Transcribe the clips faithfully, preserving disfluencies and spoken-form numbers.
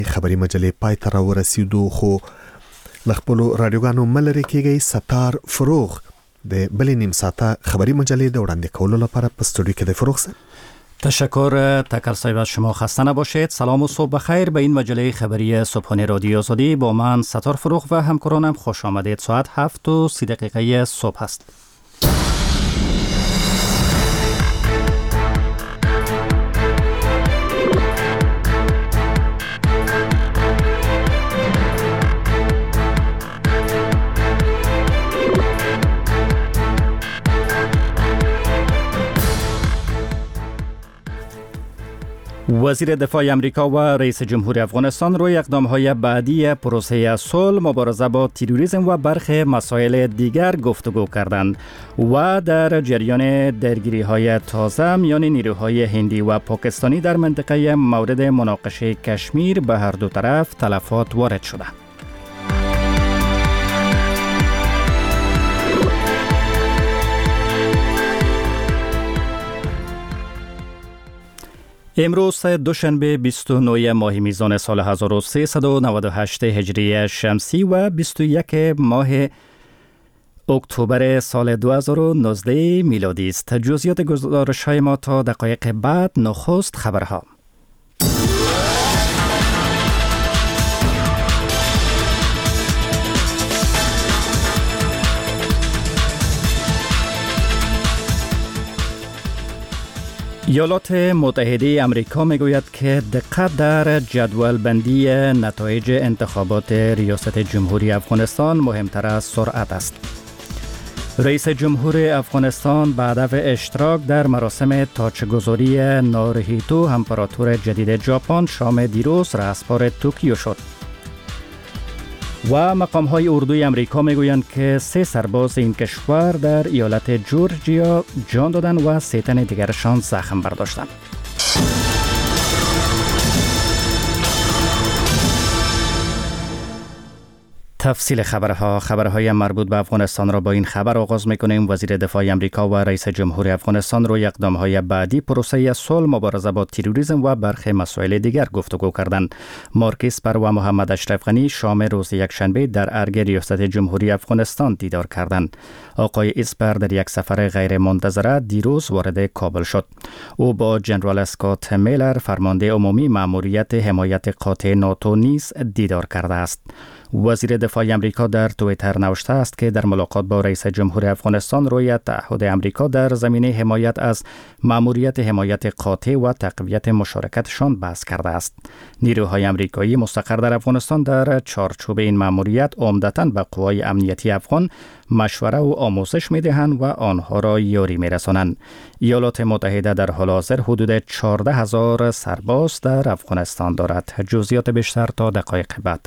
خبری مجلې پای ته راورسېدو خو له خپلو راډیوګانو مه لرې کېږئ. ستار فروغ د بلې نیم ساعته خبری مجلې د وړاندې کولو لپاره په استودیو کې د فروغ صاحب. تشکر تکر صاحب، از شما خسته نباشید. سلام و صبح بخیر به این مجله خبری صبحانه رادیو آزادی. با من ستار فروغ و همکارانم خوش آمدید. ساعت هفت و سی دقیقه صبح است. وزیر دفاع امریکا و رئیس جمهور افغانستان روی اقدام‌های بعدی پروسه صلح، مبارزه با تروریسم و برخی مسائل دیگر گفتگو کردند و در جریان درگیری‌های تازه میان نیروهای هندی و پاکستانی در منطقه مورد مناقشه کشمیر به هر دو طرف تلفات وارد شده. امروز دوشنبه بیست و نه ماه میزان سال هزار و سیصد و نود و هشت هجری شمسی و بیست و یک ماه اکتبر سال دو هزار و نوزده میلادی است. جزئیات گزارش های ما تا دقایق بعد. نخست خبرها. ایالات متحده آمریکا میگوید که دقت در جدول بندی نتایج انتخابات ریاست جمهوری افغانستان مهمتر از سرعت است. رئیس جمهور افغانستان به هدف اشتراک در مراسم تاجگذاری ناروهیتو امپراتور جدید ژاپن شام دیروز رهسپار توکیو شد. و مقام‌های اردوی آمریکا میگویند که سه سرباز این کشور در ایالت جورجیا جان دادند و سه تن دیگرشان زخم برداشتند. تفصیل خبرها. خبرهای مربوط به افغانستان را با این خبر آغاز می‌کنیم. وزیر دفاع آمریکا و رئیس جمهور افغانستان روی اقدام‌های بعدی پروسه صلح، مبارزه با تروریسم و برخی مسائل دیگر گفتگو کردند. مارک اسپر و محمد اشرف غنی شام روز یکشنبه در ارگ ریاست جمهوری افغانستان دیدار کردند. آقای اسپر در یک سفر غیر منتظره دیروز وارد کابل شد. او با جنرال اسکات میلر فرمانده عمومی مأموریت حمایت قاطع ناتو نیز دیدار کرده است. وزیر دفاع آمریکا در توییتر نوشته است که در ملاقات با رئیس جمهور افغانستان روی تعهد آمریکا در زمینه حمایت از مأموریت حمایت قاطع و تقویت مشارکتشان بحث کرده است. نیروهای آمریکایی مستقر در افغانستان در چارچوب این مأموریت عمدتاً به قوای امنیتی افغان مشوره و آموزش می‌دهند و آنها را یاری می‌رسانند. ایالات متحده در حال حاضر حدود چهارده هزار سرباز در افغانستان دارد. جزئیات بیشتر تا دقایق بعد.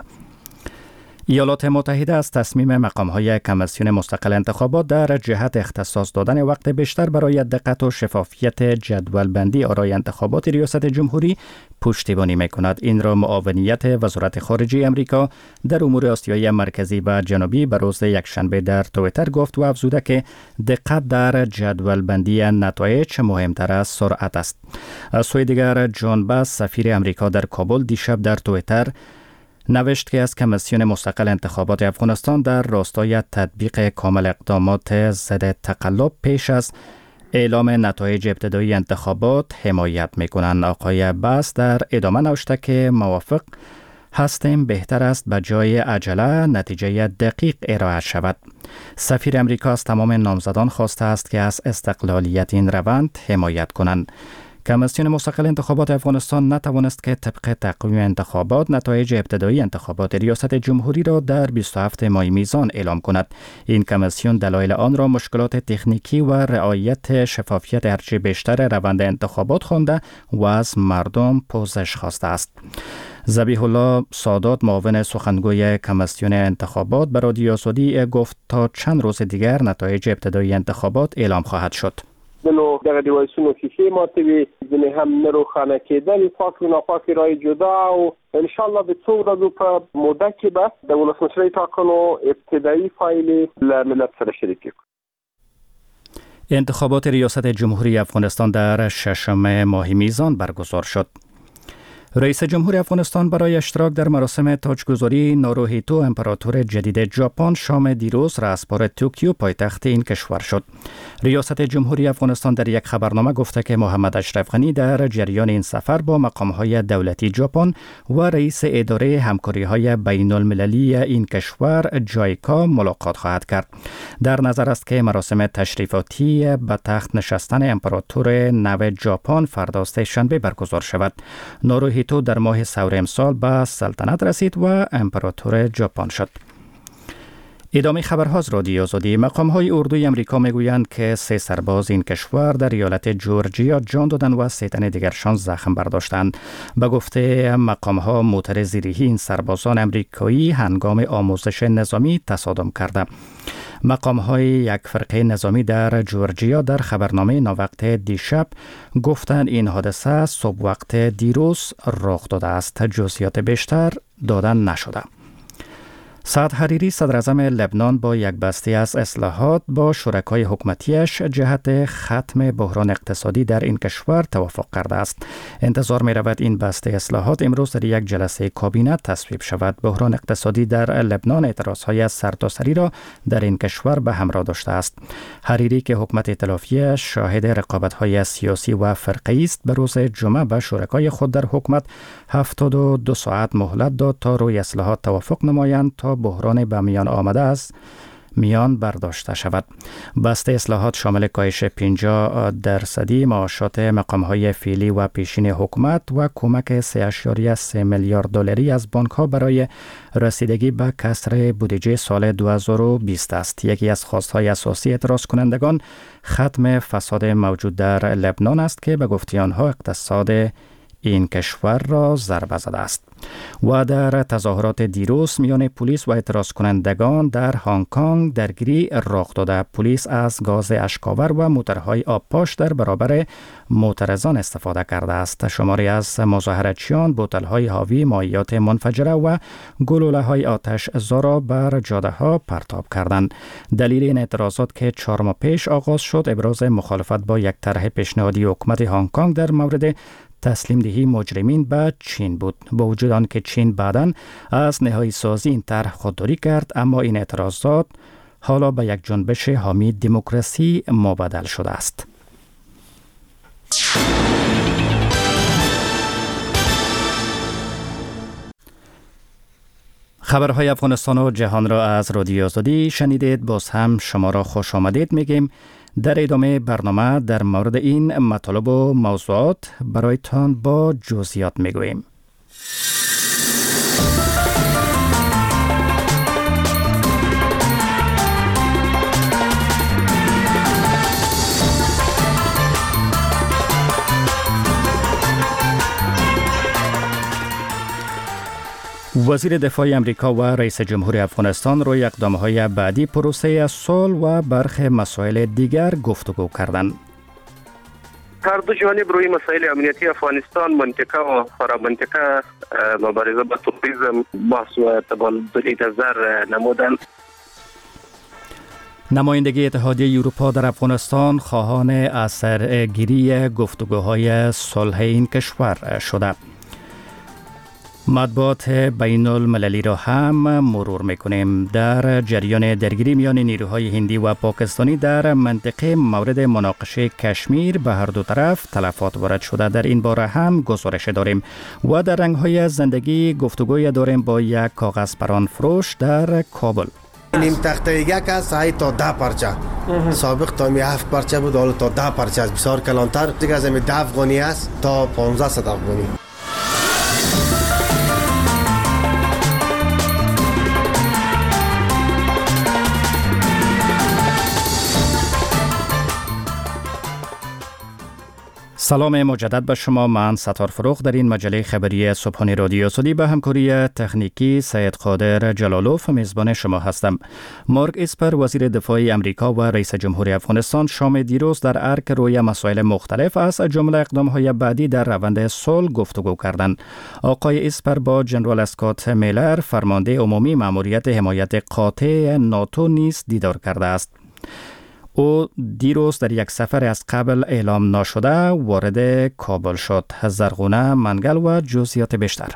ایالات متحده از تصمیم مقام‌های کمیسیون مستقل انتخابات در جهت اختصاص دادن وقت بیشتر برای دقت و شفافیت جدول بندی آرای انتخابات ریاست جمهوری پشتیبانی می‌کند. این را معاونیت وزارت خارجه آمریکا در امور آسیای مرکزی و جنوبی به روز یکشنبه در توییتر گفت و افزوده که دقت در جدول بندی نتایج مهمتر از سرعت است. از سوی دیگر جان باس سفیر آمریکا در کابل دیشب در توییتر نوشت که از کمیسیون مستقل انتخابات افغانستان در راستای تطبیق کامل اقدامات ضد تقلب پیش از اعلام نتایج ابتدایی انتخابات حمایت می‌کنند. آقای باس در ادامه نوشته که موافق هستیم بهتر است به جای عجله نتیجه دقیق ارائه شود. سفیر امریکا از تمام نامزدان خواسته است که از استقلالیت این روند حمایت کنند. کمیسیون مستقل انتخابات افغانستان نتوانست که طبق تقویم انتخابات نتایج ابتدایی انتخابات ریاست جمهوری را در بیست و هفت ماه میزان اعلام کند. این کمیسیون دلایل آن را مشکلات تکنیکی و رعایت شفافیت هرچه بیشتر روند انتخابات خوانده و از مردم پوزش خواسته است. ذبیح الله سادات معاون سخنگوی کمیسیون انتخابات به رادیو آزادی گفت تا چند روز دیگر نتایج ابتدایی انتخابات اعلام خواهد شد. نو دغه دیوایسونو کیسې ماتوي، ځینې هم نه روښانه کېدل، پاک و ناپاک رای جدا او انشاءالله د څو ورځو په موده کې به د ولسمشرۍ ټاکنو ابتدایي فایل له ملت سره شریک کړو. انتخابات ریاست جمهوری افغانستان در ششم ماه میزان برگزار شد. رئیس جمهور افغانستان برای اشتراک در مراسم تاجگذاری ناروهیتو امپراتور جدید ژاپن شام دیروز رأسپار توکیو پایتخت این کشور شد. ریاست جمهوری افغانستان در یک خبرنامه گفته که محمد اشرف غنی در جریان این سفر با مقام‌های دولتی ژاپن و رئیس اداره همکاری‌های بین‌المللی این کشور جایکا ملاقات خواهد کرد. در نظر است که مراسم تشریفاتی به تخت نشستن امپراتور نو ژاپن فردا سه‌شنبه برگزار شود. ناروهیتو در ماه سور امسال به سلطنت رسید و امپراتور ژاپن شد. ادامه خبرها از رادیو آزادی. مقام‌های اردوی امریکا میگویند که سه سرباز این کشور در ایالت جورجیا جان دادند و سه تن دیگرشان زخم برداشتند. به گفته مقام‌ها موتر زیرهی این سربازان امریکایی هنگام آموزش نظامی تصادم کرده. مقام‌های یک فرقه نظامی در جورجیا در خبرنامه ناوقت دیشب گفتند این حادثه صبح وقت دیروز رخ داده است. جزئیات بیشتر دادن نشده. سعد حریری صدر اعظم لبنان با یک بسته از اصلاحات با شرکای حکومتیش جهت ختم بحران اقتصادی در این کشور توافق کرده است. انتظار می رود این بسته اصلاحات امروز در یک جلسه کابینه تصویب شود. بحران اقتصادی در لبنان اعتراضهای سرتاسری را در این کشور به همراه داشته است. حریری که حکومت ائتلافی شاهد رقابت‌های سیاسی و فرقه‌ای است، به روز جمعه به شرکای خود در حکومت هفتاد و دو ساعت مهلت داد تا روی اصلاحات توافق نمایند تا بحران به میان آمده است میان برداشته شود. بسته اصلاحات شامل کاهش پنجاه درصدی معاشات مقام‌های فعلی و پیشین حکومت و کمک سه ممیز سه میلیارد دلاری از بانک‌ها برای رسیدگی به کسر بودجه سال دو هزار و بیست است. یکی از خواست‌های اساسی اعتراض کنندگان ختم فساد موجود در لبنان است که به گفته آنها اقتصاد این کشور را ضربه زده است. و در تظاهرات دیروز میان پلیس و اعتراض کنندگان در هنگ کنگ درگیری رخ داده. پلیس از گاز اشک‌آور و موترهای آبپاش در برابر معترضان استفاده کرده است. شماری از مظاهراتچیان بوتل‌های حاوی مایعات منفجره و گلوله‌های آتش زا بر جاده‌ها پرتاب کردند. دلیل این اعتراضات که چهار ماه پیش آغاز شد ابراز مخالفت با یک طرح پیشنهادی حکومت هنگ کنگ در مورد تسلیم دهی مجرمین به چین بود. با وجود آنکه چین بعداً از نهایی سازی این طرح خودداری کرد، اما این اعتراضات حالا به یک جنبش حامی دموکراسی مبادل شده است. خبرهای افغانستان و جهان را از رادیو آزادی شنیدید. باز هم شما را خوش آمدید میگیم. در ادامه برنامه در مورد این مطالب و موضوعات برایتان با جزئیات میگوییم. وزیر دفاع امریکا و رئیس جمهور افغانستان روی اقدام‌های بعدی پروسه صلح و برخی مسائل دیگر گفتگو کردند. هر دو جانب روی مسائل امنیتی افغانستان، منطقه و فرامنطقه مبارزه با تروریسم بحث و تبادل نظر نمودند. نمایندگی اتحادیه اروپا در افغانستان خواهان اثرگیری گفتگوهای صلح این کشور شده. مطبوعات بین المللی را هم مرور میکنیم. در جریان درگیری میان نیروهای هندی و پاکستانی در منطقه مورد مناقشه کشمیر به هر دو طرف تلفات وارد شده. در این باره هم گزارش داریم و در رنگ‌های زندگی گفتگوی داریم با یک کاغذ پران فروش در کابل. نیم تخته یک است های تا ده پرچه سابق تا می هفت پرچه بود، حالا تا ده پرچه است، بسیار کلانتر. دیگه از می ده افغانی است تا پانزده صد افغانی. سلام مجدد به شما. من ستار فروغ در این مجله خبری صبحانه رادیو آزادی به همکاری تکنیکی سید قادر جلالوف میزبان شما هستم. مارک اسپر وزیر دفاع امریکا و رئیس جمهور افغانستان شام دیروز در ارک روی مسائل مختلف از جمله اقدام‌های بعدی در روند صلح گفتگو کردند. آقای اسپر با جنرال اسکات میلر فرمانده عمومی مأموریت حمایت قاطع ناتو نیز دیدار کرده است. او دیروز در یک سفر از قبل اعلام ناشده وارد کابل شد. زرغونه منگل و جزئیات بیشتر.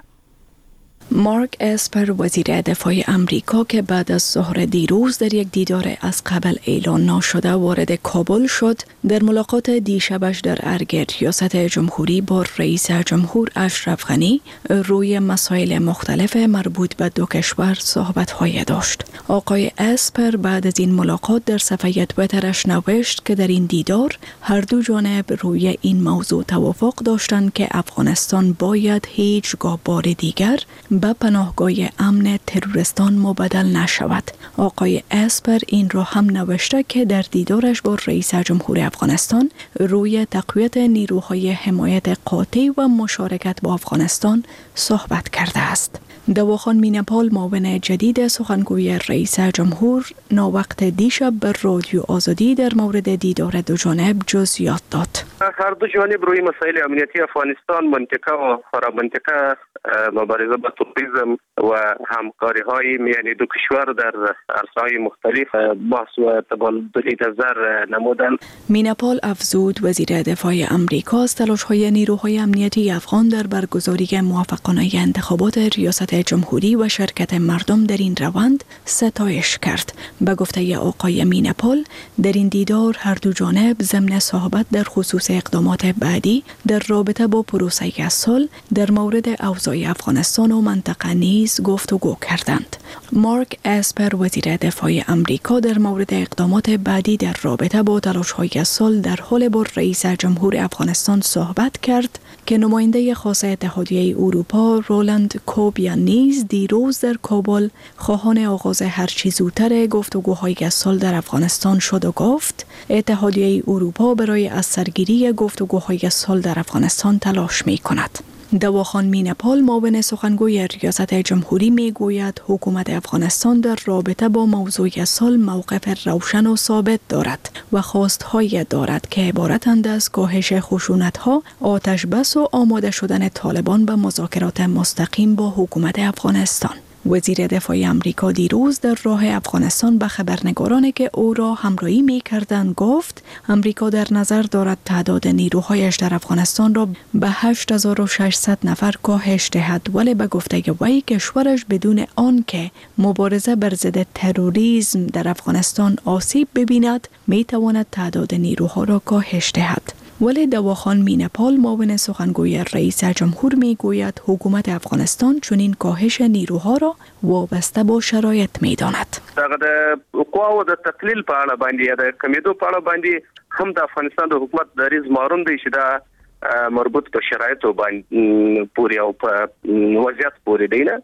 مارک اسپر وزیر دفاع امریکا که بعد از ظهر دیروز در یک دیدار از قبل اعلان ناشده وارد کابل شد، در ملاقات دیشبش در ارگ ریاست جمهوری با رئیس جمهور اشرف غنی روی مسائل مختلف مربوط به دو کشور صحبت‌های داشت. آقای اسپر بعد از این ملاقات در صفحه توییترش نوشت که در این دیدار هر دو جانب روی این موضوع توافق داشتند که افغانستان باید هیچگاه بار دیگر به پناهگاه امن تروریستان مبدل نشود. آقای اسپر این را هم نوشته که در دیدارش با رئیس جمهور افغانستان روی تقویت نیروهای حمایت قاطع و مشارکت با افغانستان صحبت کرده است. دواخان مینپال معاون جدید سخنگوی رئیس جمهور ناوقت دیشب به رادیو آزادی در مورد دیدار دو جانب جزئیات داد. هر دو جانب روی مسائل امنیتی افغانستان، منطقه و فرامنطقه، مبارزه با تروریسم و همکاری های میان دو کشور در عرصه‌های مختلف بحث و تبادل نظر نمودند. مینپال افزود وزیر دفاع امریکا از تلاش‌های نیروهای امنیتی افغان در برگزاری موفقانه انتخابات ریاست جمهوری و شرکت مردم در این روند ستایش کرد. به گفته آقای مینپال، در این دیدار هر دو جانب ضمن صحبت در خصوص اقدامات بعدی در رابطه با پروسه صلح در مورد اوضاع افغانستان و منطقه نیز گفتگو کردند. مارک اسپر وزیر دفاع امریکا در مورد اقدامات بعدی در رابطه با تلاش‌های صلح در حال با رئیس جمهور افغانستان صحبت کرد که نماینده خاص اتحادیه اروپا رولند کوبیان نیز دیروز در کابل خواهان آغاز هرچه زودتر گفتگوهای صلح در افغانستان شد و گفت اتحادیه اروپا برای از سرگیری گفتگوهای صلح در افغانستان تلاش می کند. دواخان مینپال معاون سخنگوی ریاست جمهوری می گوید حکومت افغانستان در رابطه با موضوع صلح موقف روشن و ثابت دارد و خواستهای دارد که عبارتند از کاهش خشونت‌ها، آتش بس و آماده شدن طالبان به مذاکرات مستقیم با حکومت افغانستان. وزیر دفاع امریکا دیروز در راه افغانستان به خبرنگارانی که او را همراهی می کردند گفت امریکا در نظر دارد تعداد نیروهایش در افغانستان را به هشت هزار و ششصد نفر کاهش دهد، ولی به گفته وی کشورش بدون آنکه مبارزه بر ضد تروریسم در افغانستان آسیب ببیند می تواند تعداد نیروها را کاهش دهد. ولی دواخان مینپال معاون سخنگوی رئیس جمهور می گوید حکومت افغانستان چنین کاهش نیروها را وابسته با شرایط می داند. دغه قواو د تقلیل په اړه باندې یا د کمیدو په اړه باندې هم د افغانستان د حکومت دریز مارون دی چې دا مربوط په شرایطو باندې پوری او په وضعیت پوری دی نه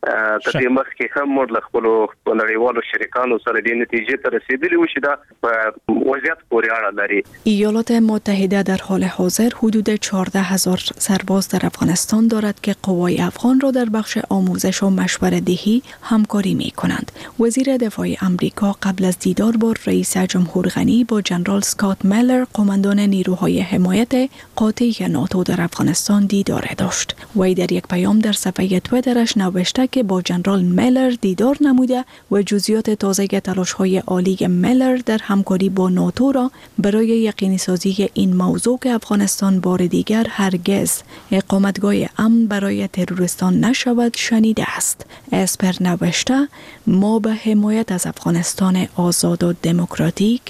کله مخکې هم موږ له خپل نړیوالو شریکانو سره د نتیجې ته رسیدلی و چې دا په وضعیت پورې اړه لري. ایالات متحده در حال حاضر حدود چهارده هزار سرباز در افغانستان دارد که قوای افغان را در بخش آموزش و مشورت دهی همکاری می کنند. وزیر دفاع امریکا قبل از دیدار با رئیس جمهور غنی با جنرال اسکات میلر قماندان نیروهای حمایت قاطع ناتو در افغانستان دیدار داشت. وی در یک پیام در صفحه توییترش نوشته که با جنرال میلر دیدار نموده و جزئیات تازه تلاش‌های عالی میلر در همکاری با ناتو را برای یقینی سازی این موضوع که افغانستان بار دیگر هرگز اقامتگاه امن برای تروریستان نشود شنیده است. اسپر نوشته ما به حمایت از افغانستان آزاد و دموکراتیک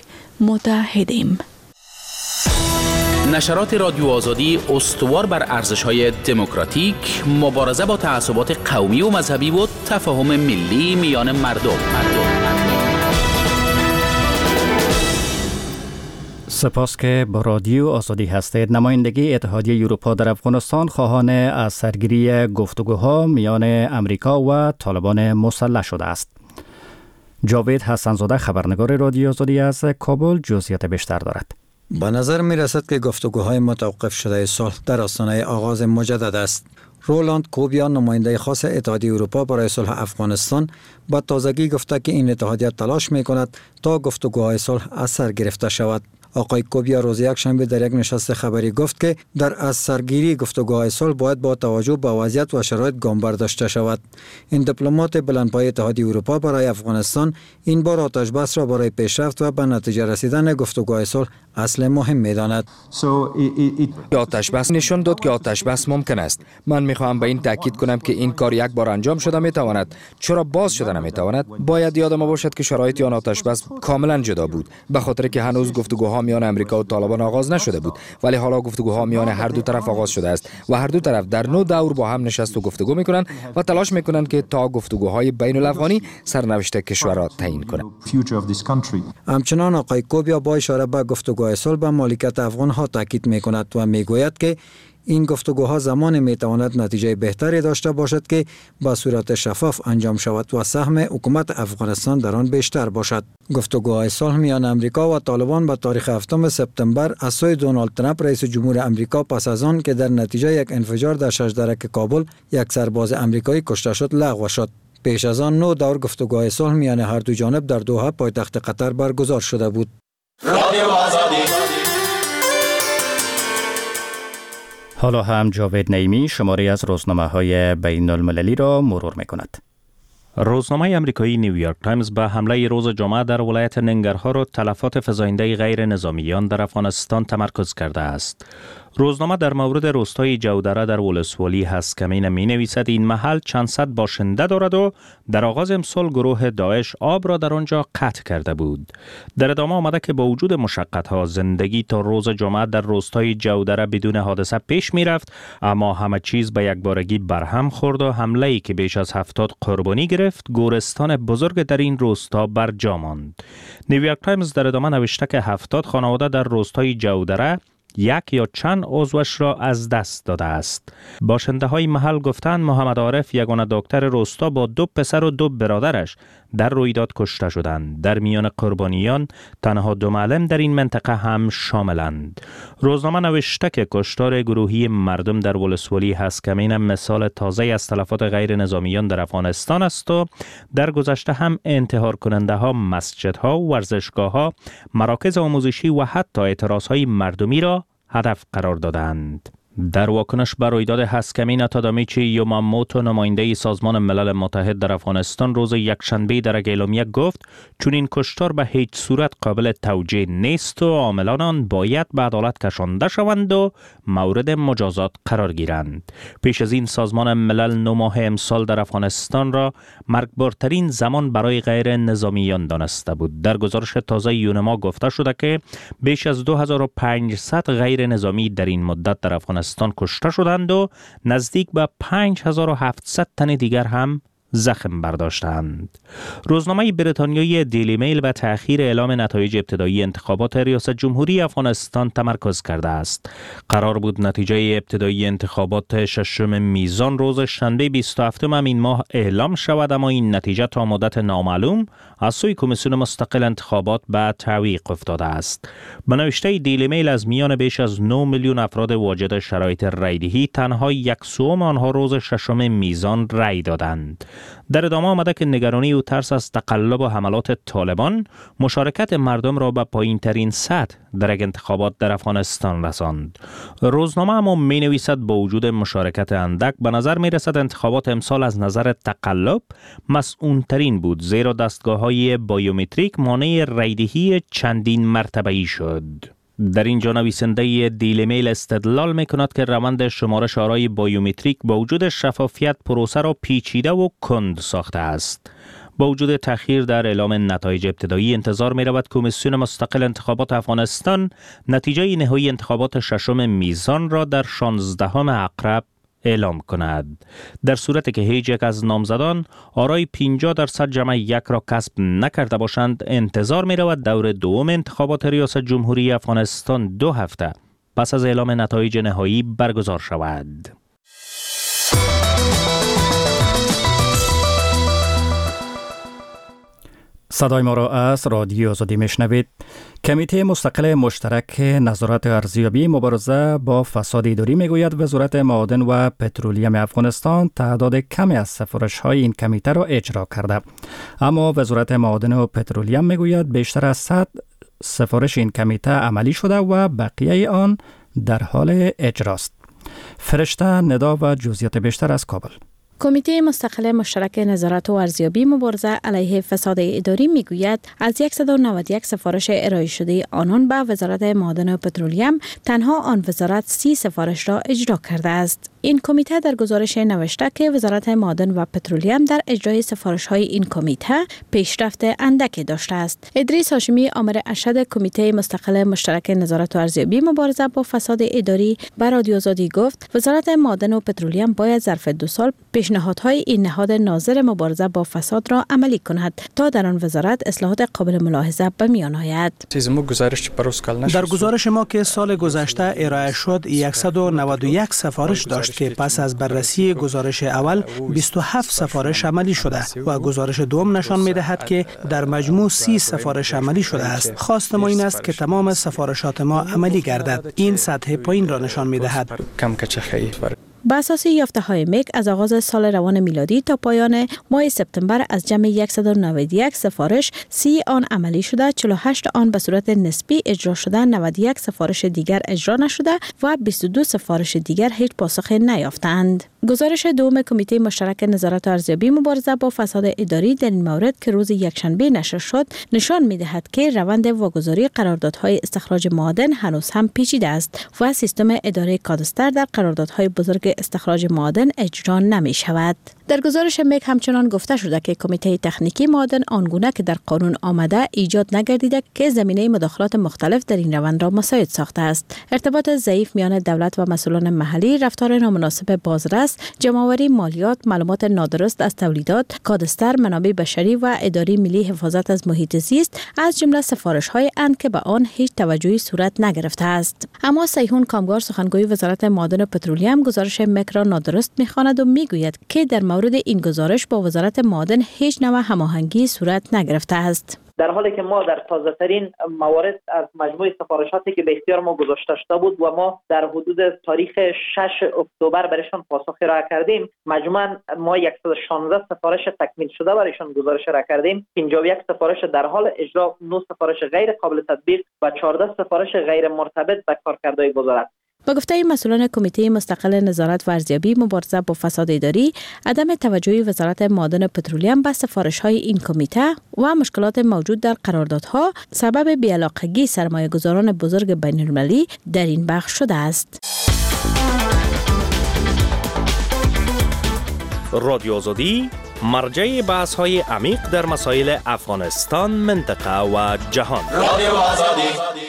متحدیم. نشرات رادیو آزادی استوار بر ارزش‌های دموکراتیک، مبارزه با تعصبات قومی و مذهبی و تفاهم ملی میان مردم. سپاس که با رادیو آزادی هستید. نمایندگی اتحادیه اروپا در افغانستان خواهان از سرگیری گفتگوها میان امریکا و طالبان مسلح شده است. جاوید حسن‌زاده خبرنگار رادیو آزادی از کابل جزئیات بیشتر دارد. به نظر می رسد که گفتگوهای متوقف شده صلح در آستانه آغاز مجدد است. رولاند کوبیان نماینده خاص اتحادیه اروپا برای صلح افغانستان با تازگی گفته که این اتحادیه تلاش می کند تا گفتگوهای صلح از سر گرفته شود. آقای کوبیا روز یکشنبه در یک نشست خبری گفت که در از سرگیری گفتگوهای صلح باید با توجه به وضعیت و شرایط گام برداشته شود. این دیپلمات بلندپایه اتحادیه اروپا برای افغانستان این بار آتش بس را برای پیشرفت و به نتیجه رسیدن گفتگوهای صلح اصل مهم می‌داند. آتش بس نشان داد که آتش بس ممکن است. من می‌خواهم به این تاکید کنم که این کار یک بار انجام شده می‌تواند. چرا باز شده نمی‌تواند؟ باید یاد ما باشد که شرایط آن آتش بس کاملا جدا بود، به خاطر که هنوز گفتگوها میان امریکا و طالبان آغاز نشده بود، ولی حالا گفتگوها میان هر دو طرف آغاز شده است و هر دو طرف در نوع دور با هم نشست و گفتگو می‌کنند و تلاش می‌کنند که تا گفتگوهای بین‌الافغانی سرنوشت کشور را تعیین کنند. همچنان آقای کوبیا با اشاره به گفتگوهای صلح به مالکیت افغان‌ها تاکید می‌کند و می‌گوید که این گفتگوها زمان می‌تواند نتیجه بهتری داشته باشد که با صورت شفاف انجام شود و سهم حکومت افغانستان در آن بیشتر باشد. گفتگوهای صلح میان امریکا و طالبان به تاریخ هفتم سپتامبر از سوی دونالد ترامپ رئیس جمهور امریکا پس از آن که در نتیجه یک انفجار در ششدرک کابل یک سرباز امریکایی کشته شد لغو شد. پیش از آن نو دور گفتگوهای صلح میان هر دو جانب در دوحه پایتخت قطر برگزار شده بود. حالا هم جاوید نعیمی شماری از روزنامه‌های بین المللی را مرور می‌کند. روزنامه آمریکایی نیویورک تایمز به حمله روز جمعه در ولایت ننگرهار و تلفات فزاینده غیر نظامیان در افغانستان تمرکز کرده است. روزنامه در مورد روستای جودره در ولسوالی هسکمین می نویسد این محل چند صد باشنده دارد و در آغاز امسال گروه داعش آب را در آنجا قطع کرده بود. در ادامه آمده که با وجود مشقت‌ها زندگی تا روز جمعه در روستای جودره بدون حادثه پیش می رفت، اما همه چیز به یک بارگی برهم خورد و حمله‌ای که بیش از هفتاد قربانی گرفت گورستان بزرگ در این روستا بر جا ماند. نیویورک تایمز در ادامه نوشته که هفتاد خانواده در روستای جودره یک یا چند عضوش را از دست داده است. باشنده های محل گفتند محمد عارف یگانه دکتر روستا با دو پسر و دو برادرش در رویداد کشته شدند. در میان قربانیان تنها دو معلم در این منطقه هم شاملند. روزنامه نوشته که کشتار گروهی مردم در ولسوالی هسکمین مثال تازه از تلفات غیر نظامیان در افغانستان است و در گذشته هم انتحار کننده ها مسجدها، ورزشگاه ها، مراکز آموزشی و حتی اعتراض های مردمی را هدف قرار دادند. در واکنش بر رویداد هسکمین تادامیچی یوماموتو نماینده سازمان ملل متحد در افغانستان روز یکشنبه در یک اعلامیه گفت چون این کشتار به هیچ صورت قابل توجیه نیست و عاملان آن باید به عدالت کشانده شوند و مورد مجازات قرار گیرند. پیش از این سازمان ملل نه ماه امسال در افغانستان را مرگبارترین زمان برای غیر نظامیان دانسته بود. در گزارش تازه یونما گفته شده که بیش از دو هزار و پانصد غیر نظامی در این مدت در افغانستان کشته شدند و نزدیک به پنج هزار و هفتصد تن دیگر هم زخم برداشتند. روزنامه بریتانیایی دیلی میل به تأخیر اعلام نتایج ابتدایی انتخابات ریاست جمهوری افغانستان تمرکز کرده است. قرار بود نتیجه ابتدایی انتخابات ششم میزان روز شنبه بیست و هفتم این ماه اعلام شود، اما این نتیجه تا مدت نامعلوم از سوی کمیسیون مستقل انتخابات به تعویق افتاده است. به نوشته دیلی میل از میان بیش از نه میلیون افراد واجد شرایط رایدهی تنها یک سوم آنها روز ششم میزان رای دادند. در ادامه آمده که نگرانی و ترس از تقلب و حملات طالبان مشارکت مردم را به پایین ترین سطح در یک انتخابات در افغانستان رساند. روزنامه اما می نویسد با وجود مشارکت اندک به نظر می رسد انتخابات امسال از نظر تقلب مسئول ترین بود، زیرا دستگاه های بایومتریک مانع رایدهی چندین مرتبه‌ای شد. در اینجا نویسنده دیلی میل استدلال می کند که روند شمارش آرای بایومتریک با وجود شفافیت پروسه را پیچیده و کند ساخته است. با وجود تأخیر در اعلام نتایج ابتدایی انتظار می رود کمیسیون مستقل انتخابات افغانستان نتیجه نهایی انتخابات ششم میزان را در شانزدهم عقرب اعلام کند. در صورتی که هیچ یک از نامزدان آرای پنجاه درصد جمع یک را کسب نکرده باشند، انتظار می رود دور دوم انتخابات ریاست جمهوری افغانستان دو هفته پس از اعلام نتایج نهایی برگزار شود. صدای ما را از رادیو آزادی میشنوید. کمیته مستقل مشترک نظارت ارزیابی مبارزه با فساد اداری میگوید وزارت معادن و پترولیم افغانستان تعداد کمی از سفارش‌های این کمیته را اجرا کرده، اما وزارت معادن و پترولیم میگوید بیشتر از صد سفارش این کمیته عملی شده و بقیه آن در حال اجراست. فرشته ندا و جزئیات بیشتر از کابل. کمیته مستقل مشترک نظارت و ارزیابی مبارزه علیه فساد اداری میگوید از صد و نود و یک سفارش ارائه شده آنان به وزارت معادن و پترولیم تنها آن وزارت سی سفارش را اجرا کرده است. این کمیته در گزارش نوشته که وزارت معادن و پترولیم در اجرای سفارش‌های این کمیته پیشرفت اندکی داشته است. ادریس هاشمی آمر ارشد کمیته مستقل مشترک نظارت و ارزیابی مبارزه با فساد اداری به رادیو آزادی گفت وزارت معادن و پترولیم باید ظرف دو سال پیشنهادهای این نهاد ناظر مبارزه با فساد را عملی کند تا در آن وزارت اصلاحات قابل ملاحظه به میان آید. در گزارش ما که سال گذشته ارائه شد صد و نود و یک سفارش داشت که پس از بررسی گزارش اول بیست و هفت سفارش عملی شده و گزارش دوم نشان می‌دهد که در مجموع سی سفارش عملی شده است. خواست ما این است که تمام سفارشات ما عملی گردد. این سطح پایین را نشان می‌دهد. بر اساس یافته‌های میک از آغاز سال روان میلادی تا پایان ماه سپتامبر از جمع صد و نود و یک سفارش سی آن عملی شده، چهل و هشت آن به صورت نسبی اجرا شده، نود و یک سفارش دیگر اجرا نشده و بیست و دو سفارش دیگر هیچ پاسخ نیافتند. گزارش دوم کمیته مشترک نظارت و ارزیابی مبارزه با فساد اداری در این مورد که روز یکشنبه نشر شد نشان می‌دهد که روند واگذاری قراردادهای استخراج معادن هنوز هم پیچیده است و سیستم اداره کادستر در قراردادهای بزرگ استخراج معادن اجرا نمی شود. در گزارش میک همچنان گفته شده که کمیته تکنیکی معادن آنگونه که در قانون آمده ایجاد نگردیده که زمینه مداخلات مختلف در این روند را مساعد ساخته است. ارتباط ضعیف میان دولت و مسئولان محلی، رفتار نامناسب بازرس، جمع‌آوری مالیات، معلومات نادرست از تولیدات، کادستر، منابع بشری و اداره ملی حفاظت از محیط زیست از جمله سفارش‌های اند که به آن هیچ توجهی صورت نگرفته است. اما سیحون کامگار سخنگوی وزارت معادن و پترولیم گزارش میک را نادرست می‌خواند و میگوید که در مورد این گزارش با وزارت معادن هیچ نوع هماهنگی صورت نگرفته است. در حالی که ما در تازه ترین موارد از مجموع سفارشاتی که به اختیار ما گذاشته شده بود و ما در حدود تاریخ شش اکتبر برایشان پاسخ ارائه کردیم، مجموعاً ما صد و شانزده سفارش تکمیل شده برایشان گزارش ارائه کردیم. پنجاه و یک سفارش در حال اجرا، نه سفارش غیر قابل تطبیق و چهارده سفارش غیر مرتبط به کارکردهای وزارت. با گفته مسئولان کمیته مستقل نظارت و ارزیابی مبارزه با فساد اداری، عدم توجه وزارت معادن و پترولیم به سفارش‌های این کمیته و مشکلات موجود در قراردادها سبب بی‌علاقگی سرمایه‌گذاران بزرگ بین‌المللی در این بخش شده است. رادیو آزادی مرجع بحث‌های عمیق در مسائل افغانستان، منطقه و جهان. رادیو آزادی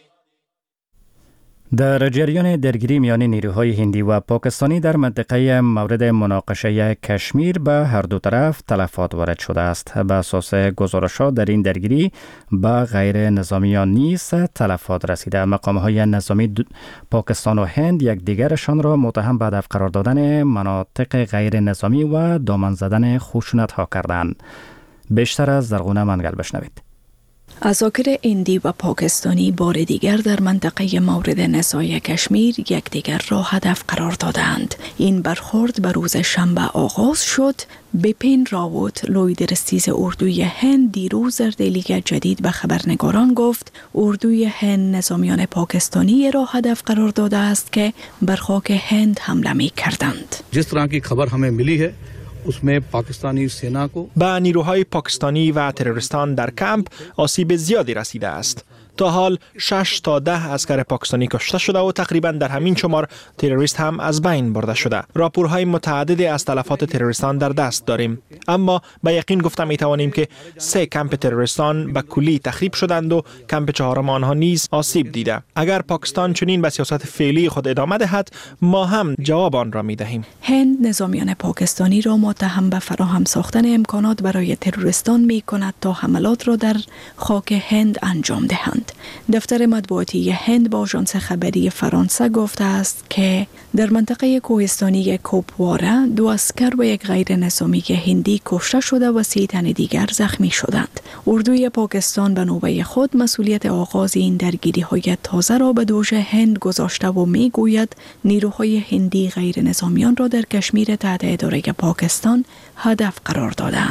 در جریان درگیری میان نیروهای هندی و پاکستانی در منطقه مورد مناقشه کشمیر به هر دو طرف تلفات وارد شده است. به اساس گزارشات در این درگیری به غیر نظامیان نیز تلفات رسیده. مقام‌های نظامی پاکستان و هند یک دیگرشان را متهم به هدف قرار دادن مناطق غیر نظامی و دامن زدن خشونت‌ها کردند. بیشتر از زرغونه منگل بشنوید. عساکر هندی و پاکستانی بار دیگر در منطقه مورد نزاع کشمیر یکدیگر را هدف قرار دادند. این برخورد به روز شنبه آغاز شد. بپین راوت لوی درستیز اردوی هند دیروز در دهلی جدید به خبرنگاران گفت اردوی هند نظامیان پاکستانی را هدف قرار داده است که بر خاک هند حمله می کردند. جس طرح کی خبر ہمیں ملی ہے उसमें पाकिस्तानी सेना को به نیروهای پاکستانی و تروریستان در کمپ آسیب زیادی رسیده است. تا حال شش تا ده اسکر پاکستانی کشته شده و تقریبا در همین شمار تروریست هم از بین برده شده. راپورهای متعددی از تلفات تروریستان در دست داریم، اما به یقین گفته می توانیم که سه کمپ تروریستان به کلی تخریب شدند و کمپ چهارم آنها نیز آسیب دیده. اگر پاکستان چنین به سیاست فعلی خود ادامه دهد، ما هم جواب آن را می دهیم. هند نظامیان پاکستانی را متهم به فراهم ساختن امکانات برای تروریستان می کند تا حملات را در خاک هند انجام دهند. دفتر مطبوعاتی هند با آژانس خبری فرانسه گفته است که در منطقه کوهستانی کوپوارا دو اسکر و یک غیر نظامی هندی کشته شده و سی تن دیگر زخمی شدند. اردوی پاکستان به نوبه خود مسئولیت آغاز این درگیری‌های تازه را به دوش هند گذاشته و میگوید نیروهای هندی غیر نظامیان را در کشمیر تحت اداره پاکستان هدف قرار دادند.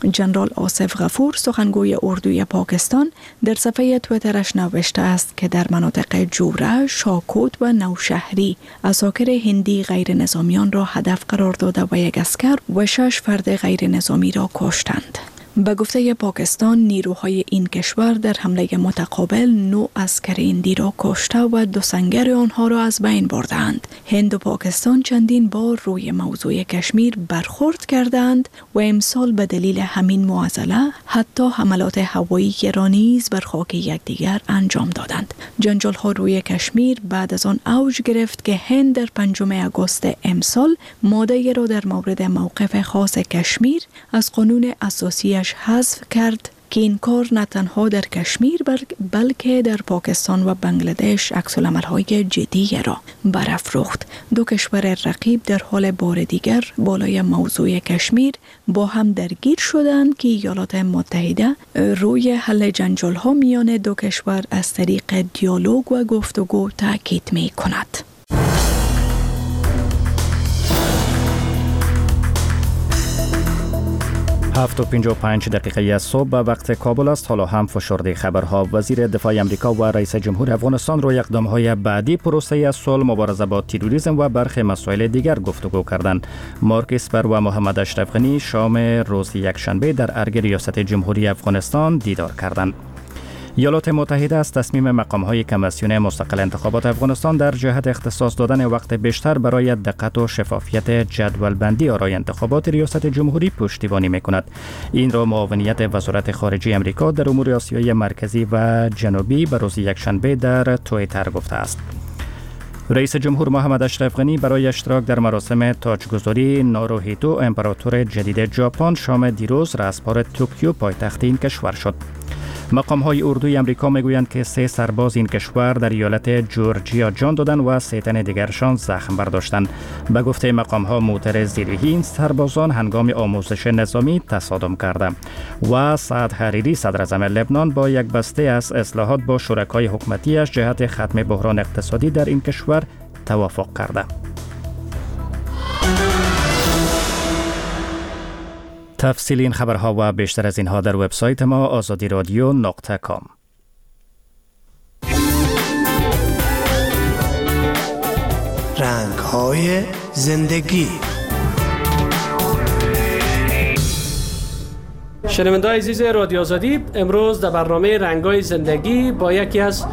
جنرال آصف غفور سخنگوی اردوی پاکستان در صفحه تویترش نوشته است که در مناطق جوره، شاکوت و نوشهری عساکر هندی غیر نظامیان را هدف قرار داده و یک عسکر و شش فرد غیر نظامی را کشتند. به گفته پاکستان، نیروهای این کشور در حمله متقابل نو عسکر هندی را کشته و دو سنگر آنها را از بین بردند. هند و پاکستان چندین بار روی موضوع کشمیر برخورد کردند و امسال به دلیل همین معضله حتی حملات هوایی را نیز بر خاک یکدیگر انجام دادند. جنجال ها روی کشمیر بعد از آن اوج گرفت که هند در پنجم آگوست امسال ماده را در مورد موقف خاص کشمیر از قانون اساسی حذف کرد که این کار نه تنها در کشمیر بلکه در پاکستان و بنگلادش عکس‌العمل‌های جدی را برافروخت. دو کشور رقیب در حال بار دیگر بالای موضوع کشمیر با هم درگیر شدند که ایالات متحده روی حل جنجال‌ها میان دو کشور از طریق دیالوگ و گفتگو تاکید می‌کند. هفت و پنجاه و پنج دقیقه از صبح به وقت کابل است. حالا هم فشرده خبرها. وزیر دفاع امریکا و رئیس جمهور افغانستان روی اقدام‌های بعدی پروسه صلح، مبارزه با تروریسم و برخی مسائل دیگر گفتگو کردند. مارک اسپر و محمد اشرف غنی شام روز یکشنبه در ارگ ریاست جمهوری افغانستان دیدار کردند. ایالات متحده از تصمیم مقام‌های کمیسیون مستقل انتخابات افغانستان در جهت اختصاص دادن وقت بیشتر برای دقت و شفافیت جدولبندی آرای انتخابات ریاست جمهوری پشتیبانی می‌کند. این را معاونیت وزارت خارجه امریکا در امور آسیای مرکزی و جنوبی به روز یکشنبه در توییتر گفته است. رئیس جمهور محمد اشرف غنی برای اشتراک در مراسم تاجگذاری ناروهیتو امپراتور جدید ژاپن شام دیروز رسپار توکیو پایتخت این کشور شد. مقام‌های اردوی امریکا میگویند که سه سرباز این کشور در ایالت جورجیا جان دادند و سه تن دیگرشان زخم برداشتند. به گفته مقام‌ها موتر زیرهی این سربازان هنگام آموزش نظامی تصادم کرده و سعد حریری صدراعظم لبنان با یک بسته از اصلاحات با شرکای حکومتیش جهت ختم بحران اقتصادی در این کشور توافق کرده. تفصیل این خبرها و بیشتر از اینها در وبسایت ما آزادی رادیو نقطه کام. رنگ‌های زندگی. شنونده‌های عزیز رادیو آزادی، امروز در برنامه رنگ‌های زندگی با یکی از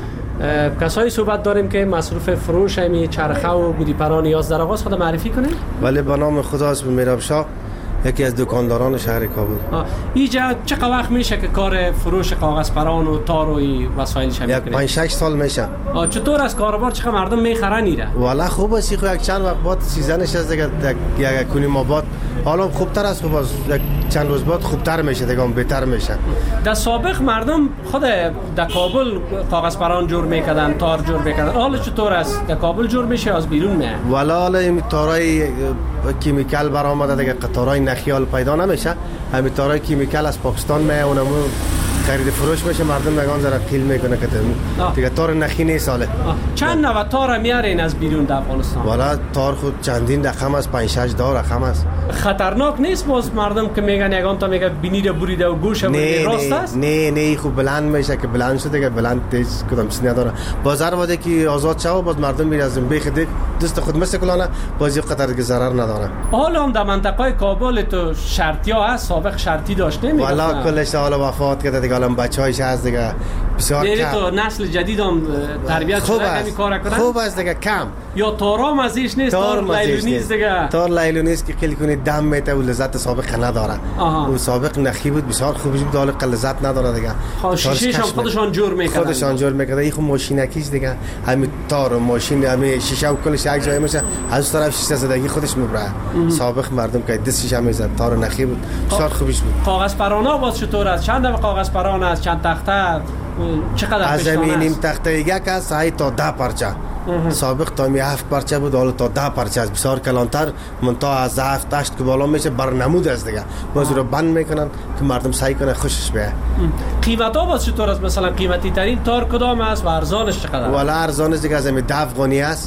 کسایی صحبت داریم که مصروف فروش همی چرخه و گودی پران نیاز در آغاز خود معرفی کنیم. ولی به نام خدا اسم میراب شاه، یکی از دکانداران شهر کابل. اینجا چقدر وقت میشه که کار فروش کاغذ پران و تار و وسایل شما یک پنج شش سال میشه. چطور از کاروبار چقدر مردم میخرن ایره؟ والا خوب است، خو یک چند وقت بعد سیزنش از دیگه یک کنیم آباد حالا خوبتر است، خوب است یک چند روز بعد خوبتر میشه دیگه، بهتر میشه. در سابق مردم خود در کابل کاغذ پران جور میکردن، تار جور میکردن. حالا چطور است؟ در کابل جور میشه از بیرون میاد؟ والا حالا این تارای کیمیکال برآمده دیگه، قطارای نخیال پیدا نمیشه. همین تارای کیمیکال از پاکستان میاد، اونم خرید فروش میشه، مردم نگان زره کیل میکنه که دیگه تار نخی نیست. ساله چند نوع تار میارین از بیرون در افغانستان؟ والا تار خود چندین رقم است، پنج شش دو رقم است. خطرناک نیست باز مردم که میگن یگان تا میگه بینی رو بریده و گوش بریده، راست است؟ نه نه خوب بلند میشه که بلند شده که بلند تیز کدام چیز نداره. بازار واده که آزاد شو باز مردم میره از بیخ دیگه دست خود مثل کلانه، باز یه قطر دیگه ضرر نداره. حالا هم در منطقه کابل تو شرطیا هست، سابق شرطی داشت نمیگه؟ والا کلش حالا وفات کرده دیگه، الان بچه‌هاش هست دیگه بسیار کم. تو نسل جدید هم تربیت شده همین کارا کنن. خوب است دیگه، کم. یا تارام ازش نیست، تار لیلو نیست دیگه. تار لیلو نیست که خیلی کنی دم میته و لذت سابق نداره. اون سابق نخی بود، بسیار خوب بود، حالا لذت نداره دیگه. شیشه‌ش هم خودشان جور میکردن. خودشان جور میکردن. این خود ماشینکیش دیگه، همین تار و ماشین همین شیشه و کلش یک جای میشه، از طرف شیشه زدگی خودش میبره. سابق مردم که دست شیشه میزد، تار نخی بود، بسیار خوبش بود. کاغذ پرانا باز چطور است؟ چند تا کاغذ پران است؟ چند تخته؟ چقدر از این نیم تخته یک است های تا ده پرچه. سابق تا می هفت پرچه بود، حالا تا ده پرچه است، بسیار کلانتر. من تا از هفت هشت که بالا میشه برنمود است دیگه، باز رو بند میکنن که مردم سعی کنه خوشش بیاد. قیمت ها باز چطور است؟ مثلا قیمتی ترین تار کدام است و ارزانش چقدر؟ والا ارزانش دیگه از همین ده افغانی است،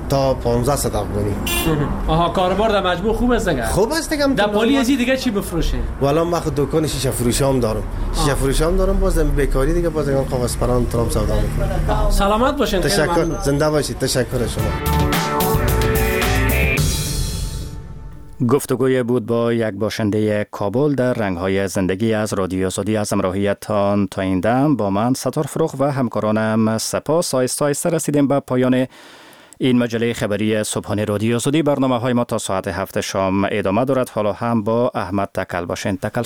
تا پانزده صدق بونی. آها کاروبار در مجموع خوب است دیگه. خوب است دیگه. در پالی ازی دیگه چی بفروشی؟ والا من خود دکان شیشه فروشام دارم. شیشه فروشام دارم باز بیکاری دیگه باز دیگه کاغذ پران ترام سودا میکنم. سلامت باشین. تشکر. زنده باشید. تشکر شما. گفتگوی بود با یک باشنده کابل در رنگ‌های زندگی از رادیو آزادی. از همراهیتتان تا این دم با من ستار فروغ و همکارانم سپاس. آهسته آهسته رسیدیم به پایان این مجله خبری صبحانه رادیو آزادی. برنامه های ما تا ساعت هفت شام ادامه دارد. حالا هم با احمد تکل باشین. تکل